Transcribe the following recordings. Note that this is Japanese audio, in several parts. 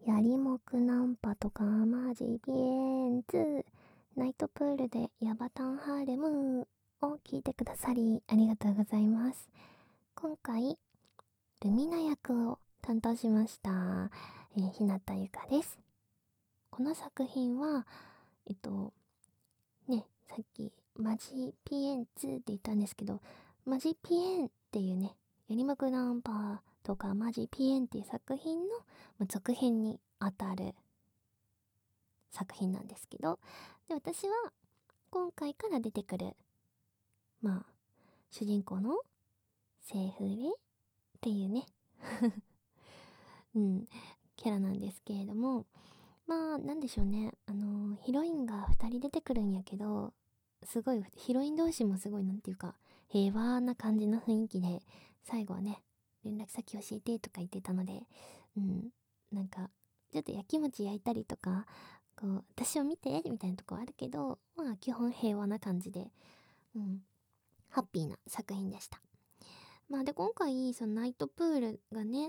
やりもくナンパとかマジビエンツナイトプールでヤバタンハーレムを聞いてくださりありがとうございます。今回ルミナ役を担当しました、日向ゆかです。この作品はさっきマジピエンツって言ったんですけど、マジピエンっていうね、やりもくナンパとかマジピエンっていう作品の続編にあたる作品なんですけど、で私は今回から出てくる主人公のセイフレっていうねキャラなんですけれども、なんでしょうね、ヒロインが2人出てくるんやけど、すごいヒロイン同士もすごいなんていうか平和な感じの雰囲気で、最後はね連絡先教えてとか言ってたので、なんかちょっとやきもち焼いたりとか、こう私を見てみたいなとこあるけど、基本平和な感じで、ハッピーな作品でした。で今回そのナイトプールがね、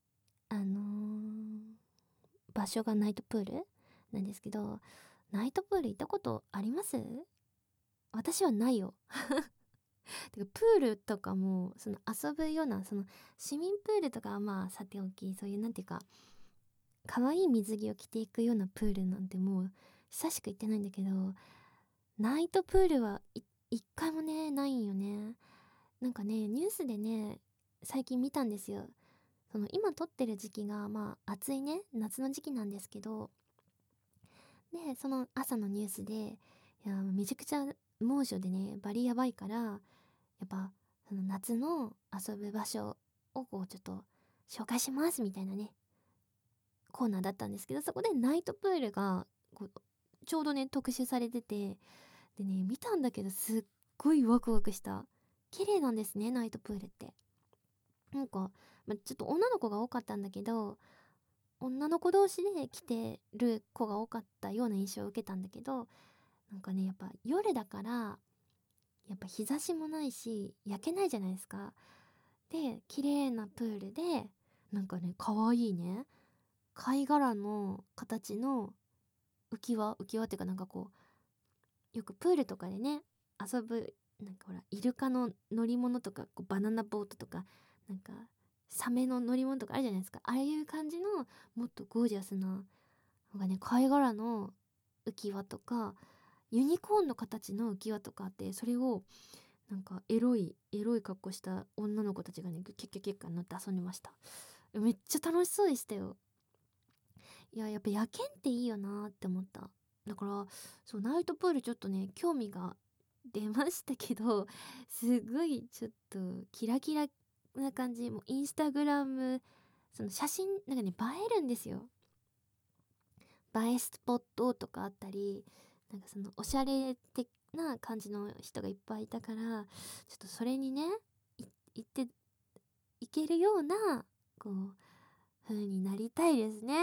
場所がナイトプールなんですけど、ナイトプール行ったことあります？私はないよてかプールとかもその遊ぶようなその市民プールとかはさておき、そういうなんていうか可愛い水着を着ていくようなプールなんてもう久しく行ってないんだけど、ナイトプールは一回もねないんよね。なんかねニュースでね最近見たんですよ。その今撮ってる時期が暑いね夏の時期なんですけど、でその朝のニュースで、いやめちゃくちゃ猛暑でねバリやばいから、やっぱその夏の遊ぶ場所をこうちょっと紹介しますみたいなねコーナーだったんですけど、そこでナイトプールがこうちょうどね特集されてて、でね見たんだけどすっごいワクワクした。綺麗なんですねナイトプールって。なんか、ちょっと女の子が多かったんだけど、女の子同士で来てる子が多かったような印象を受けたんだけど、なんかねやっぱ夜だからやっぱ日差しもないし焼けないじゃないですか。で綺麗なプールで、なんかね可愛いね貝殻の形の浮き輪っていうか、なんかこうよくプールとかでね遊ぶ、なんかほらイルカの乗り物とかこうバナナボートとか、なんかサメの乗り物とかあるじゃないですか。ああいう感じのもっとゴージャスな、なんかね貝殻の浮き輪とかユニコーンの形の浮き輪とかあって、それをなんかエロい格好した女の子たちがねキャッキャキャッキャ乗って遊んでました。めっちゃ楽しそうでしたよ。いややっぱ夜景っていいよなって思った。だからそうナイトプールちょっとね興味が出ましたけど、すごいちょっとキラキラな感じ、もうインスタグラムその写真なんかね映えるんですよ。映えスポットとかあったり、なんかそのおしゃれ的な感じの人がいっぱいいたから、ちょっとそれにね行っていけるようなこう風になりたいですね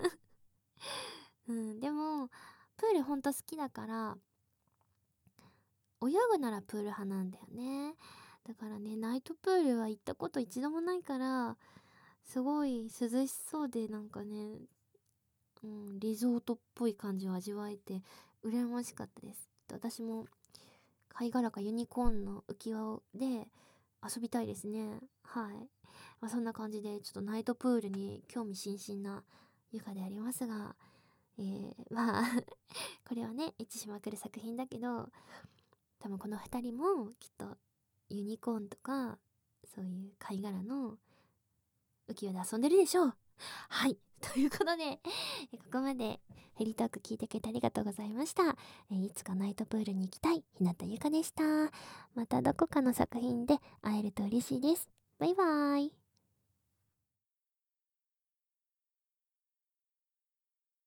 でもプールほんと好きだから、泳ぐならプール派なんだよね。だからねナイトプールは行ったこと一度もないから、すごい涼しそうで、なんかね、リゾートっぽい感じを味わえて羨ましかったです。私も貝殻かユニコーンの浮き輪で遊びたいですね。はい。そんな感じでちょっとナイトプールに興味津々なゆかでありますが、これはねエッチしまくる作品だけど、多分この2人もきっとユニコーンとかそういう貝殻の浮き輪で遊んでるでしょう。はい。ということで、ここまでフリートーク聞いてくれてありがとうございました。いつかナイトプールに行きたい日向ゆかでした。またどこかの作品で会えると嬉しいです。バイバーイ。